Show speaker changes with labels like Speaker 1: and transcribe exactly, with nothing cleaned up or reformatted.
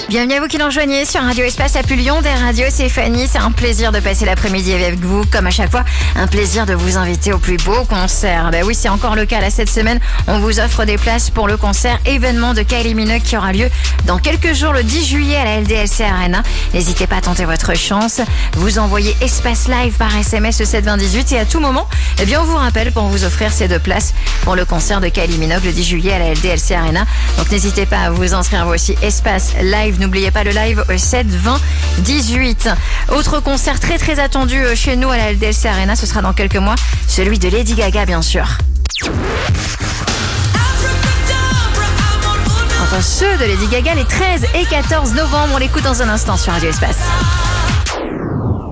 Speaker 1: Bienvenue à vous qui nous rejoignez sur Radio Espace à Lyon des radios, c'est Fanny. C'est un plaisir de passer l'après-midi avec vous, comme à chaque fois. Un plaisir de vous inviter au plus beau concert. Ben oui, c'est encore le cas là cette semaine. On vous offre des places pour le concert événement de Kylie Minogue qui aura lieu dans quelques jours, le dix juillet à la L D L C Arena. N'hésitez pas à tenter votre chance. Vous envoyez Espace Live par S M S au sept vingt dix-huit et à tout moment, eh bien on vous rappelle pour vous offrir ces deux places pour le concert de Kylie Minogue le dix juillet à la L D L C Arena. Donc n'hésitez pas à vous inscrire vous aussi. Espace Live. N'oubliez pas le live au sept vingt dix-huit. Autre concert très très attendu chez nous à la L D L C Arena, ce sera dans quelques mois, celui de Lady Gaga bien sûr. Enfin ceux de Lady Gaga les treize et quatorze novembre, on l'écoute dans un instant sur Radio Espace.